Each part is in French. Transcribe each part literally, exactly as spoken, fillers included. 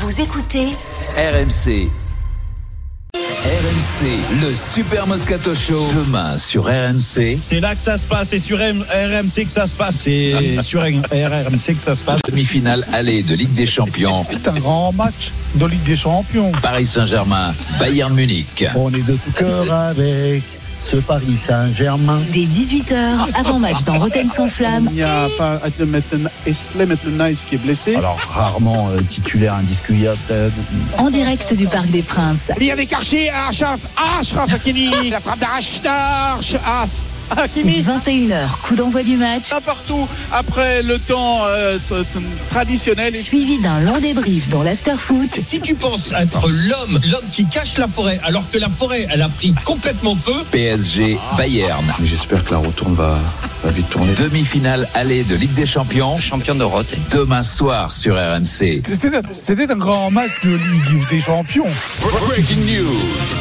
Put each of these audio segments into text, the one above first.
Vous écoutez R M C. R M C, le Super Moscato Show, demain sur R M C. C'est là que ça se passe, c'est sur R M C que ça se passe, c'est sur R M C que ça se passe. Demi-finale aller de Ligue des Champions. C'est un grand match de Ligue des Champions. Paris Saint-Germain, Bayern Munich. On est de tout cœur avec ce Paris Saint-Germain. dès dix-huit heures, avant match dans Rotten sans flamme. Il n'y a pas Eslem Nice qui est blessé. Alors rarement euh, titulaire indiscutable. Euh, En direct du Parc des Princes. Il y a des Karchi, Achraf, Achraf Hakimi, la frappe d'Achraf Hakimi. vingt et une heures, coup d'envoi du match. Partout après le temps euh, t- t- traditionnel. Suivi d'un long débrief dans l'after-foot. Si tu penses être l'homme, l'homme qui cache la forêt, alors que la forêt, elle a pris complètement feu. P S G, Bayern. J'espère que la retourne va, va vite tourner. Demi-finale aller de Ligue des Champions. Champion d'Europe. Demain soir sur R M C. C'était, c'était un grand match de Ligue des Champions. Breaking news.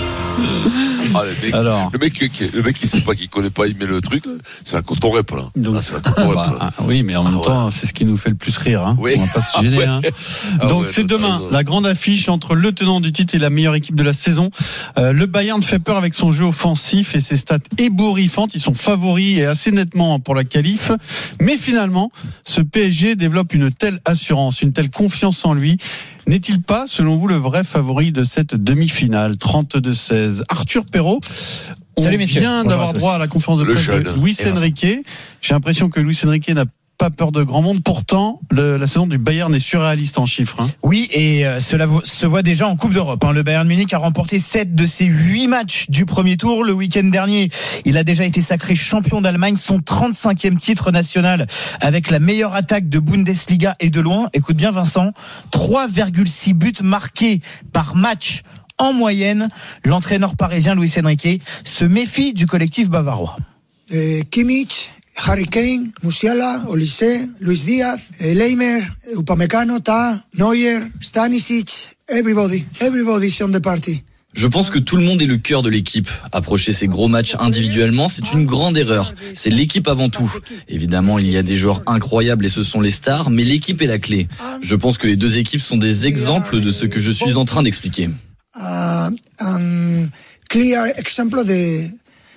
Ah, le mec, Alors. le mec, qui- le mec qui sait pas, qui connaît pas, il met le truc, là. C'est la coton rep, là. Donc, Ah, c'est la coton rep, bah, là. ah, oui, mais en même Ah, temps, ouais. c'est ce qui nous fait le plus rire. Hein. Oui. On va pas se gêner. Ah, ouais. Hein. Ah, Donc ouais, c'est t'as demain raison. la grande affiche entre le tenant du titre et la meilleure équipe de la saison. Euh, le Bayern fait peur avec son jeu offensif et ses stats ébouriffantes. Ils sont favoris et assez nettement pour la qualif. Mais finalement, ce P S G développe une telle assurance, une telle confiance en lui. N'est-il pas, selon vous, le vrai favori de cette demi-finale trente-deux seize? Arthur Perrault, on Salut, messieurs. vient Bonjour d'avoir à tous. droit à la conférence de Le presse de jeune. Luis Et Vincent. Enrique. J'ai l'impression que Luis Enrique n'a pas peur de grand monde. Pourtant, le- la saison du Bayern est surréaliste en chiffres. Hein. Oui, et euh, cela vo- se voit déjà en Coupe d'Europe. Hein. Le Bayern Munich a remporté sept de ses huit matchs du premier tour. Le week-end dernier, il a déjà été sacré champion d'Allemagne, son trente-cinquième titre national avec la meilleure attaque de Bundesliga et de loin. Écoute bien Vincent, trois virgule six buts marqués par match en moyenne. L'entraîneur parisien Luis Enrique se méfie du collectif bavarois. Eh, Kimmich, Harry Kane, Musiala, Olise, Luis Diaz, eh, Leimer, Upamecano, Ta, Neuer, Stanisic, everybody, everybody's on the party. Je pense que tout le monde est le cœur de l'équipe. Approcher ces gros matchs individuellement, c'est une grande erreur. C'est l'équipe avant tout. Évidemment, il y a des joueurs incroyables et ce sont les stars, mais l'équipe est la clé. Je pense que les deux équipes sont des exemples de ce que je suis en train d'expliquer. Uh, um, clear example de,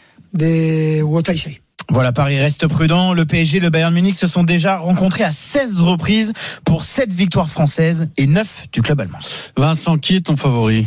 de what I say. Voilà, Paris reste prudent. Le P S G et le Bayern Munich se sont déjà rencontrés à seize reprises pour sept victoires françaises et neuf du club allemand. Vincent, qui est ton favori?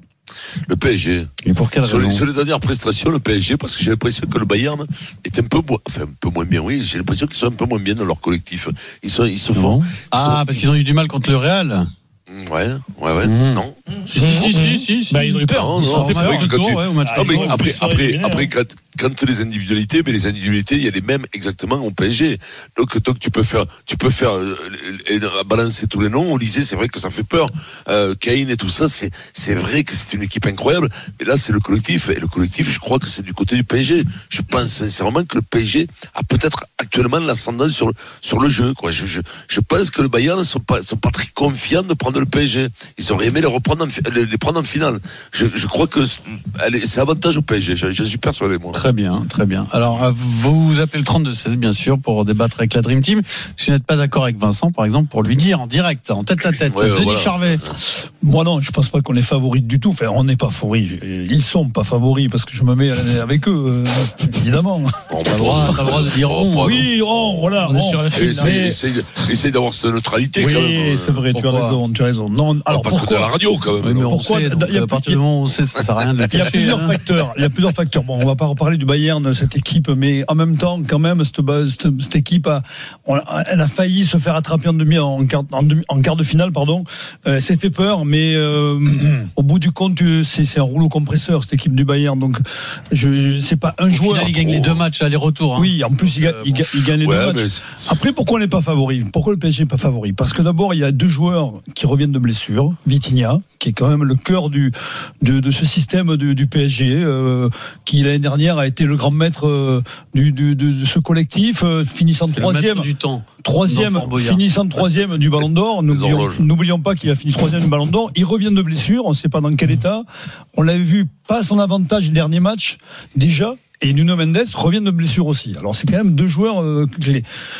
Le P S G. Et pour quelle Sur raison? les, sur les dernières prestations, le P S G, parce que j'ai l'impression que le Bayern est un peu, moins- enfin, un peu moins bien, oui, j'ai l'impression qu'ils sont un peu moins bien dans leur collectif. Ils sont, ils se font. ils Ah, sont- parce qu'ils ont eu du mal contre le Real. Ouais, ouais, ouais, Mmh. non. Si, si, si, si, si. Bah, ils ont eu peur. Non, Ils non, sont c'est vrai que quand tu- ouais, au match. Non, mais ils ont après, pu se après, rééliminer, après, hein. quand, quand les individualités, mais les individualités, il y a les mêmes exactement au P S G. Donc, donc tu peux faire, tu peux faire, euh, et balancer tous les noms. Au lycée, c'est vrai que ça fait peur. Euh, Kane et tout ça, c'est, c'est vrai que c'est une équipe incroyable. Mais là, c'est le collectif. Et le collectif, je crois que c'est du côté du P S G. Je pense sincèrement que le P S G a peut-être actuellement l'ascendant sur le, sur le jeu, quoi. Je, je, je pense que le Bayern ne sont pas, sont pas très confiants de prendre le P S G. Ils auraient aimé les reprendre en, fi- les, les prendre en finale. Je, je crois que allez, c'est avantage au P S G. Je, je suis persuadé, moi. Très bien, très bien. Alors, euh, vous vous appelez le trente-deux seize, bien sûr, pour débattre avec la Dream Team. Si vous n'êtes pas d'accord avec Vincent, par exemple, pour lui dire en direct, en tête à tête, Ouais, Denis voilà. Charvet. Moi non, je pense pas qu'on est favoris du tout. Enfin, on n'est pas favoris. Ils sont pas favoris parce que je me mets avec eux, euh, évidemment. Bon, T'as le droit, t'as le droit de dire Oh, on. pardon. Oui, oh, voilà. On est oh. sur la Essaye, file, mais- essaye, essaye d'avoir cette neutralité quand même. Oui, c'est vrai, tu as Pourquoi raison, tu as raison. Non, alors parce que t'es à la pourquoi radio quand même. Oui, mais non on Pourquoi sait, il y a donc, plus- à partir du moment où on sait, ça sert à rien de le Il y a cacher. plusieurs hein. facteurs. Il y a plusieurs facteurs. Bon, on va pas reparler du Bayern, cette équipe, mais en même temps, quand même, cette, base- cette, cette équipe a, on- elle a failli se faire attraper en demi, en quart, en demi- en quart de finale, pardon. Euh, elle s'est fait peur, mais euh, au bout du compte, c'est, c'est un rouleau compresseur cette équipe du Bayern. Donc, je, je c'est pas un Au joueur. final, il gagne les deux matchs aller-retour. hein. Oui, en plus, il, ga- il, ga- il gagne les Ouais, deux mais matchs. c'est- Après, pourquoi on n'est pas favori? Pourquoi le P S G n'est pas favori? Parce que d'abord, il y a deux joueurs qui reviennent de blessure. Vitinha, qui est quand même le cœur du, de, de ce système du, du P S G, euh, qui l'année dernière a été le grand maître euh, du, du, de, de ce collectif, euh, finissant C'est le troisième. maître du temps. Troisième, Dans Fort Boyard. finissant troisième du Ballon d'Or. N'oublions, horloges. n'oublions pas qu'il a fini troisième du Ballon d'Or. Il revient de blessure, on ne sait pas dans quel état. On l'avait vu pas à son avantage le dernier match, déjà. Et Nuno Mendes revient de blessure aussi. Alors c'est quand même deux joueurs euh, clés.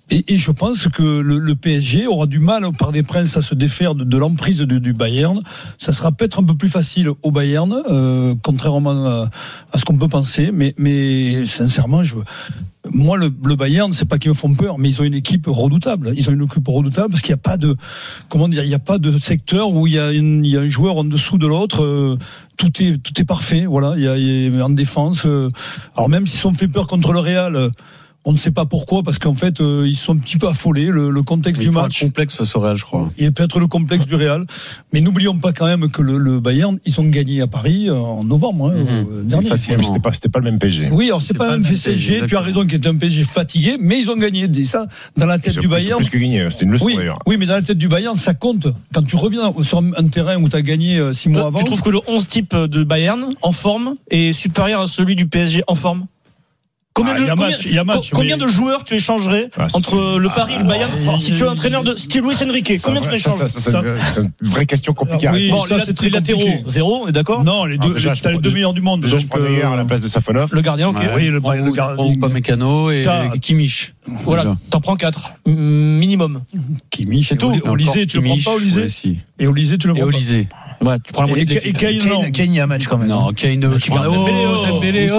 Et, et je pense que le, le P S G aura du mal au Parc des Princes à se défaire de, de l'emprise de, du Bayern. Ça sera peut-être un peu plus facile au Bayern, euh, contrairement à, à ce qu'on peut penser. Mais, mais sincèrement, je, moi, le, le Bayern, c'est pas qu'ils me font peur, mais ils ont une équipe redoutable. Ils ont une équipe redoutable parce qu'il n'y a pas de, comment dire, il n'y a pas de secteur où il y a, une, il y a un joueur en dessous de l'autre. Euh, tout est, tout est parfait. Voilà, il y a, il y a en défense. Euh, alors même s'ils ont fait peur contre le Real. Euh, On ne sait pas pourquoi, parce qu'en fait, euh, ils sont un petit peu affolés. Le, le contexte il du match. Un complexe face au Real, je crois. Il y a peut-être le complexe du Real, mais n'oublions pas quand même que le, le Bayern, ils ont gagné à Paris en novembre hein, mmh. dernier. C'était pas, c'était pas le même P S G. Oui, alors c'est, c'est pas, pas le même P S G. Tu as raison, qui est un P S G fatigué, mais ils ont gagné. Ça, dans la tête du Bayern. Plus que gagné, c'était une leçon oui, d'ailleurs. Oui, mais dans la tête du Bayern, ça compte. Quand tu reviens sur un terrain où tu as gagné six mois Toi, avant. Tu trouves que le onze type de Bayern en forme est supérieur à celui du P S G en forme? Combien, ah, de, y a combien, match, y a match, combien mais... de joueurs tu échangerais ah, entre le Paris ah, et le Bayern ah, Si tu es entraîneur de style Luis Enrique, combien tu échanges? ça, ça, ça, ça, C'est une vraie question compliquée. Alors, oui, bon, ça, les, c'est très les latéraux, zéro, on est d'accord? Non, les deux, déjà, t'as les deux meilleurs du monde. Déjà, je prends Neuer à la place de Safonov. Le gardien, ok. Ouais, oui, le, le gardien. Pas Mécano et Kimmich. Voilà, t'en prends quatre minimum. Kimmich, c'est tout. Olysée, tu le prends pas, Olysée? Et Olysée, tu le prends pas? Ouais, tu prends la moitié de l'équipe. Et Kane, non. Kane, il y a un match quand même. Non, Kane, je prends Dembélé,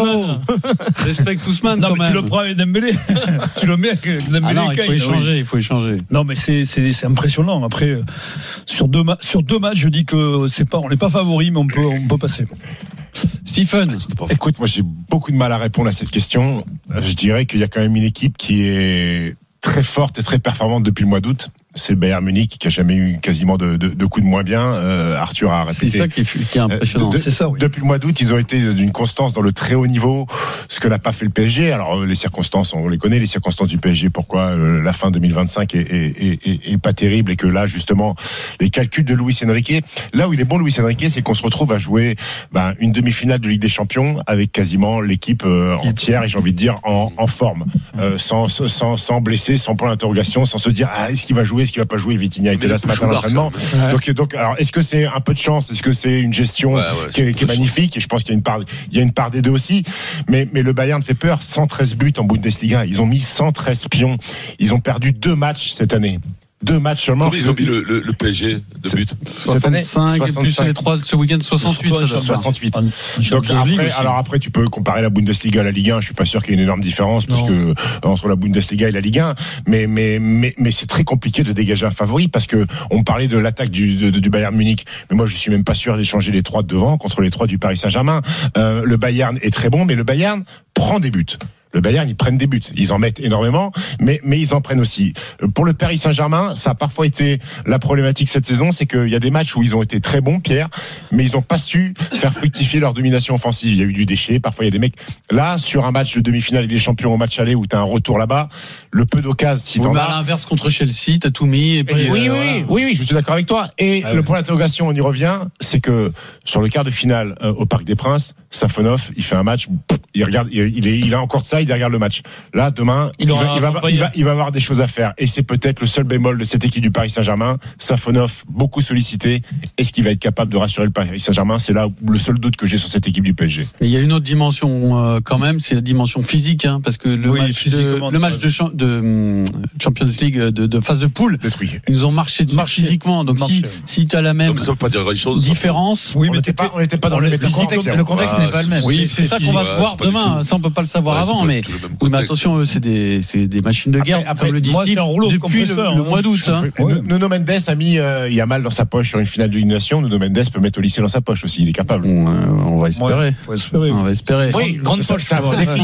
respecte Ousmane. Non, mais tu le prends avec Dembélé. Tu le mets avec Dembélé. Ah non, il faut échanger, il faut échanger. Non, mais c'est, c'est, c'est impressionnant. Après, sur deux, ma- sur deux matchs, je dis que c'est pas, on n'est pas favori, mais on peut, on peut passer. Stephen. Écoute, moi, j'ai beaucoup de mal à répondre à cette question. Je dirais qu'il y a quand même une équipe qui est très forte et très performante depuis le mois d'août. C'est le Bayern Munich qui a jamais eu quasiment de, de, de coups de moins bien. Euh, Arthur a répété. C'est ça qui est, qui est impressionnant. De, de, c'est ça, oui. Depuis le mois d'août, ils ont été d'une constance dans le très haut niveau, ce que n'a pas fait le P S G. Alors les circonstances, on les connaît, les circonstances du P S G. Pourquoi euh, la fin deux mille vingt-cinq est, est, est, est pas terrible et que là justement les calculs de Luis Enrique. Là où il est bon, Luis Enrique, c'est qu'on se retrouve à jouer ben, une demi-finale de Ligue des Champions avec quasiment l'équipe euh, entière et j'ai envie de dire en, en forme, euh, sans, sans, sans blesser, sans point d'interrogation, sans se dire ah, est-ce qu'il va jouer, est-ce qu'il va pas jouer. Vitinha était là ce matin à l'entraînement. Ouais. Donc, donc, alors, est-ce que c'est un peu de chance? Est-ce que c'est une gestion ouais, ouais, qui, est, qui est magnifique? Et je pense qu'il y a une part, il y a une part des deux aussi. Mais, mais le Bayern fait peur. cent treize buts en Bundesliga. Ils ont mis cent treize pions. Ils ont perdu deux matchs cette année. Deux matchs seulement. Ils ont mis le, le, le P S G de but. soixante-cinq, plus les trois de ce week-end, soixante-huit. Ça soixante-huit. Donc après, alors après, tu peux comparer la Bundesliga à la Ligue un. Je suis pas sûr qu'il y ait une énorme différence parce que entre la Bundesliga et la Ligue un. Mais, mais, mais, mais c'est très compliqué de dégager un favori parce que on parlait de l'attaque du, de, du Bayern Munich. Mais moi, je suis même pas sûr d'échanger les trois de devant contre les trois du Paris Saint-Germain. Euh, le Bayern est très bon, mais le Bayern prend des buts. Le Bayern, ils prennent des buts. Ils en mettent énormément, mais, mais ils en prennent aussi. Pour le Paris Saint-Germain, ça a parfois été la problématique cette saison, c'est qu'il y a des matchs où ils ont été très bons, Pierre, mais ils n'ont pas su faire fructifier leur domination offensive. Il y a eu du déchet. Parfois, il y a des mecs. Là, sur un match de demi-finale des champions au match aller où tu as un retour là-bas, le peu d'occasions, si t'en as. À l'inverse, contre Chelsea, t'as tout mis. Et puis, oui, euh, oui, oui, oui, oui, je suis d'accord avec toi. Et ah, le point d'interrogation, on y revient, c'est que sur le quart de finale euh, au Parc des Princes, Safonov, il fait un match, il regarde, il, il, est, il a encore de ça, il regarde le match. Là, demain, il, il, va, il, va, il, va, il va avoir des choses à faire. Et c'est peut-être le seul bémol de cette équipe du Paris Saint-Germain. Safonov, beaucoup sollicité. Est-ce qu'il va être capable de rassurer le Paris Saint-Germain? C'est là le seul doute que j'ai sur cette équipe du P S G. Mais il y a une autre dimension euh, quand même, c'est la dimension physique, hein, parce que le oui, match, de, le match de, cha- de Champions League de, de phase de poule, détruit. Ils nous ont marché dessus marché. physiquement. Donc marché. si, si tu as la même ça veut pas dire chose, différence, oui, mais on n'était pas, on n'était pas dans le, le contexte. Le contexte ah, n'est pas le même. Oui, c'est ça qu'on va voir demain. Ça, on peut pas le savoir avant, mais mais attention, eux, c'est des c'est des machines de guerre. Après, comme le dit Steve, depuis le, le mois d'août. Hein. Ouais. Nuno Mendes a mis, euh, il a mal dans sa poche sur une finale de Ligue des Nations. Nuno Mendes peut mettre Olysée dans sa poche aussi. Il est capable. On, euh, on va espérer. Ouais, faut espérer. On va espérer. Oui, grande poche, c'est un bon défi.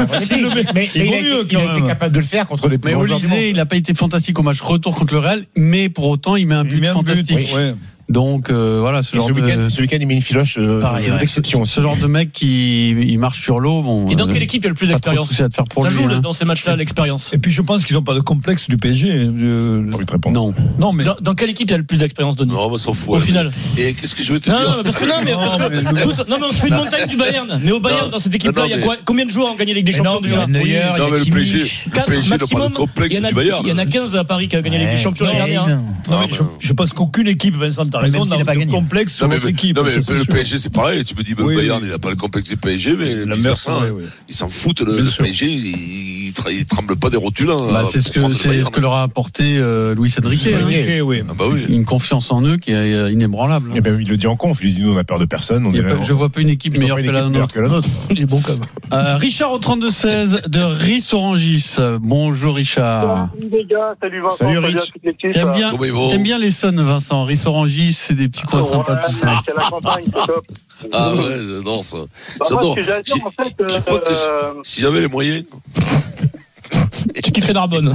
Mais il a été capable de le faire contre les. Mais Olysée, il n'a pas été fantastique au match retour contre le Real, mais pour autant, il met un but fantastique. Donc euh, voilà, ce genre ce week-end, de ce week-end il met une filoche euh, Pareil, d'exception. Ouais. Ce genre de mec qui il marche sur l'eau. Bon. Et dans quelle équipe il y a le plus d'expérience? Ça lui, joue hein. Dans ces matchs-là l'expérience. Et puis je pense qu'ils n'ont pas de complexe du P S G. Euh, non, non mais dans, dans quelle équipe il y a le plus d'expérience, Denis? Non, on s'en fout. Au final. Et qu'est-ce que je veux te non, dire? Non, parce que non, mais parce que tous, non, mais on se fait une montagne du Bayern. Mais au Bayern, dans cette équipe-là, il y a quoi? Combien de joueurs ont gagné la Ligue des Champions déjà? Neuer, il y a le P S G. Le P S G n'a pas de complexe du Bayern. Il y en a quinze à Paris qui a gagné la Ligue des Champions l'année dernière. Je pense qu'aucune équipe, Vincent, t'as raison, Même s'il a pas le gagné. complexe sur Non mais, notre équipe. non, mais ça, c'est le sûr. P S G c'est pareil, tu me dis, Oui, Bayern oui. il n'a pas le complexe du P S G, mais La vice mer, versa, c'est vrai, hein. oui. Ils s'en foutent, le, Bien le sûr. P S G, il, il, tra- il tremble pas des rotules. Hein, Bah, c'est ce que, c'est ce que leur a apporté euh, Luis Enrique. hein. Ok, oui. Ah bah oui. Une confiance en eux qui est euh, inébranlable. Eh ben, il le dit en conf, il dit nous on a peur de personne. On Il y a est là, pas- je vois pas une équipe je vois meilleure pas une que la équipe meilleure nôtre. que la nôtre. Il est bon quand même. Euh, Richard au trente-deux seize de Ris-Orangis. Bonjour Richard. Salut les gars, salut Vincent, Salut, salut, Rich. à toute l'équipe. T'aimes bien, Comment ils vont t'aimes bien les Sons, Vincent. Ris-Orangis, c'est des petits coins Ouais, sympas, tout ça. c'est la campagne, c'est top. Ah ouais, j'adore ça. Bah, moi, J'adore. ce que j'allais dire, J'ai- en fait, je crois que euh, si j'avais les moyens. Tu quitterais Narbonne.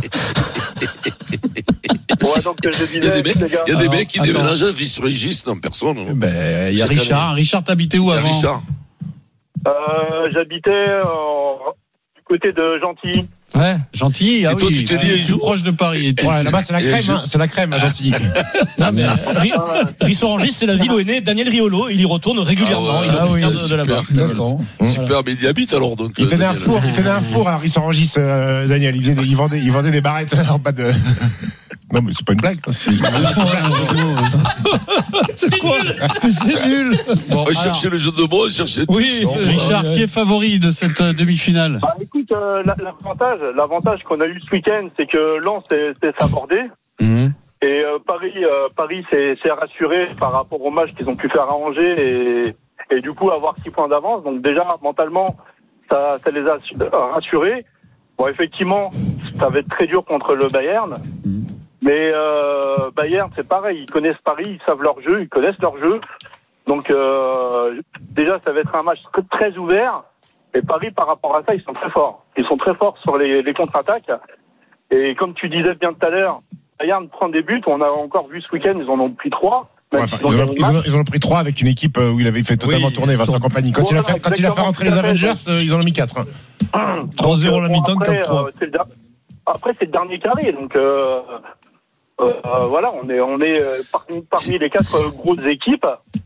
ouais, donc, je Il y a disais, des mecs, les gars, il y a des Alors, mecs qui attends. déménagent à Ris-sur-Régis, non, personne. non. Ben, il y a Chaque Richard. année. Richard, t'habitais où Il y a avant? Richard. euh, j'habitais en- du côté de Gentilly. Ouais. Gentil, ah Et toi, oui, tu t'es dit, euh, il tout joue proche de Paris. Et tout. Ouais, là-bas c'est la Et crème, je- hein, c'est la crème, à Gentilly. Non, mais Ri- Ris-Orangis, c'est la ville où est né Daniel Riolo. Il y retourne régulièrement. Ah ouais, il est ah oui, originaire de, de là-bas. super. D'accord. Super, mais il y habite alors donc. Il euh, tenait un Daniel. four, il tenait un four à Ris-Orangis, euh, Daniel. Il, faisait des- il, vendait, il vendait des barrettes en bas de. Non, mais c'est pas une blague. hein, c'est- C'est quoi? Mais c'est nul. Bon, On alors, cherchait le jeu de mots, on cherchait tout. Oui, sinon, Richard, Ouais, qui est favori de cette euh, demi-finale? Bah, écoute, euh, la- l'avantage, l'avantage qu'on a eu ce week-end, c'est que Lens s'est s'est sabordé. Mhm. Et euh, Paris, euh, Paris s'est s'est rassuré par rapport au match qu'ils ont pu faire à Angers et, et du coup avoir six points d'avance. Donc déjà mentalement, ça, ça les a su- rassurés. Bon, effectivement, ça va être très dur contre le Bayern, Mhm. mais euh, Bayern c'est pareil, ils connaissent Paris, ils savent leur jeu, ils connaissent leur jeu. Donc euh, déjà, ça va être un match très ouvert. Et Paris, par rapport à ça, ils sont très forts. Ils sont très forts sur les, les contre-attaques. Et comme tu disais bien tout à l'heure, Bayern prend des buts. On a encore vu ce week-end, ils en ont pris trois. Ouais, enfin, ils, en ont, ils, en ont, ils en ont pris trois avec une équipe où il avait fait totalement Oui, tourner Vincent Compagnie. Quand, Voilà, il a fait, quand il a fait rentrer les Avengers, euh, ils en ont mis quatre. Hein. trois zéro à la Bon, mi-temps, après, quatre trois. euh, c'est le der- Après, c'est le dernier carré. Donc, euh, euh, voilà, on est, on est euh, parmi, parmi les quatre euh, grosses équipes.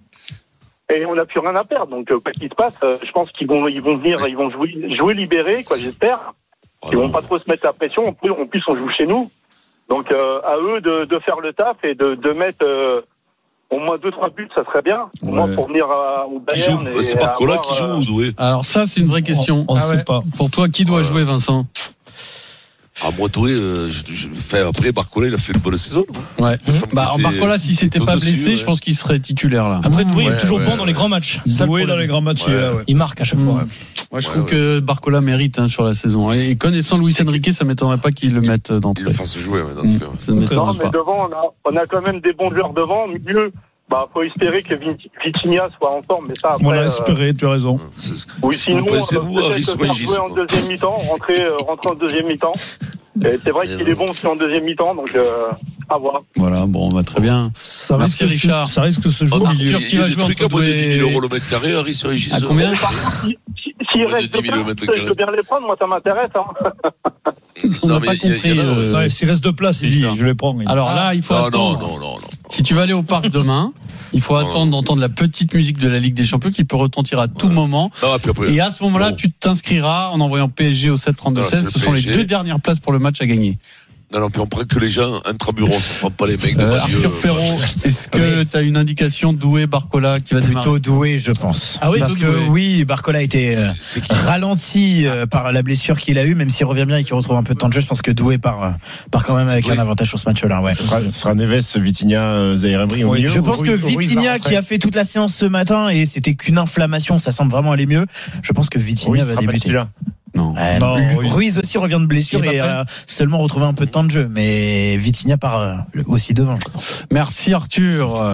Et on n'a plus rien à perdre. Donc, euh, quoi qu'il se passe, euh, je pense qu'ils vont, ils vont venir, ils vont jouer, jouer libérés, quoi, j'espère. Ils vont pas trop se mettre la pression. En plus, en plus on joue chez nous. Donc, euh, à eux de, de faire le taf et de, de mettre euh, au moins deux, trois buts, ça serait bien. Au moins Ouais. pour venir à, au Qui joue Bayern. et C'est Barcola avoir, qui joue euh, ou Doué? Alors ça, c'est une vraie question. On ne Ah sait ouais. pas. Pour toi, qui doit Voilà. jouer, Vincent? Ah, moi, Doué, euh, je, je, enfin, après, Barcola, il a fait une bonne saison. Ouais. Ça me semble Bah, qu'il était- Barcola, s'il s'était était pas au-dessus, blessé, ouais. je pense qu'il serait titulaire là. Après, Doué, il Ouais, est toujours ouais, bon ouais. dans les grands matchs. C'est ça le Doué dans problème. les grands matchs, il est là, ouais. Il marque à chaque fois. Moi, je Ouais, trouve ouais. que Barcola mérite hein, sur la saison. Et connaissant Luis Enrique, ça m'étonnerait pas qu'il le mette Il d'entrée. le fasse jouer, ouais, dans Mm. tout cas. Ça ne Non, m'étonnerait mais pas. devant, on a, on a quand même des bons joueurs devant. Milieu, bah, faut espérer que Vit- Vitinha soit en forme. Mais ça, après, On l'a euh, espéré, tu as raison. C'est ce oui, ce que vous sinon, pensez, euh, vous, à peut-être faire Ris-sur-Régis, jouer en quoi. deuxième mi-temps, rentrer, euh, rentrer en deuxième mi-temps. Et c'est vrai Et qu'il non. est bon aussi en deuxième mi-temps, donc euh, à voir. Voilà, bon, bah, très bien. Ça Merci, risque, Richard. ça risque de se jouer Oh, au il y milieu. a- qui il y a va des jouer trucs entre à moins de Doué- dix mille euros le mètre carré à Ris-sur-Régis. À combien? Mais par contre, si- si- s'il Moins de reste dix mille place, mètres je carrés. veux bien les prendre, moi ça m'intéresse. Hein. On n'a mais pas il y a- il y compris. en a, euh, Ouais, s'il reste de place, il dit, Richard. je les prends. il dit. Alors là, il faut Non, non, attendre. non, non, non. Si tu vas aller au parc demain, il faut Non, attendre d'entendre la petite musique de la Ligue des Champions qui peut retentir à tout moment. Non, puis après. Et à ce moment-là, Bon. tu t'inscriras en envoyant P S G au sept trente-deux Non, c'est seize. le Ce sont les P S G. deux dernières places pour le match à gagner. Non, non, puis on prend que les gens intramuros, on prend pas les mecs de Euh, banlieue. Arthur Perrault, est-ce que tu as une indication Doué Barcola qui va démarrer? Plutôt Doué, je pense. Ah oui, Parce plutôt que Doué. oui, Barcola a été euh, C'est qui? ralenti euh, par la blessure qu'il a eue, même s'il revient bien et qu'il retrouve un peu de temps de jeu. Je pense que Doué part, euh, part quand même avec Doué. un avantage sur ce match-là. Ouais. Ce sera, ce sera Neves, Vitinha, euh, Zaire Emery au Oui, milieu. je pense Ruiz- que Ruiz va Vitinha, rentrer. qui a fait toute la séance ce matin et c'était qu'une inflammation, ça semble vraiment aller mieux. Je pense que Vitinha Ruiz va sera pas débuter. titulaire. Non. Ouais, Non, Lu- Ruiz. Ruiz aussi revient de blessure Il est et pas a seulement retrouvé un peu de temps de jeu, mais Vitinha part euh, aussi devant. Merci Arthur.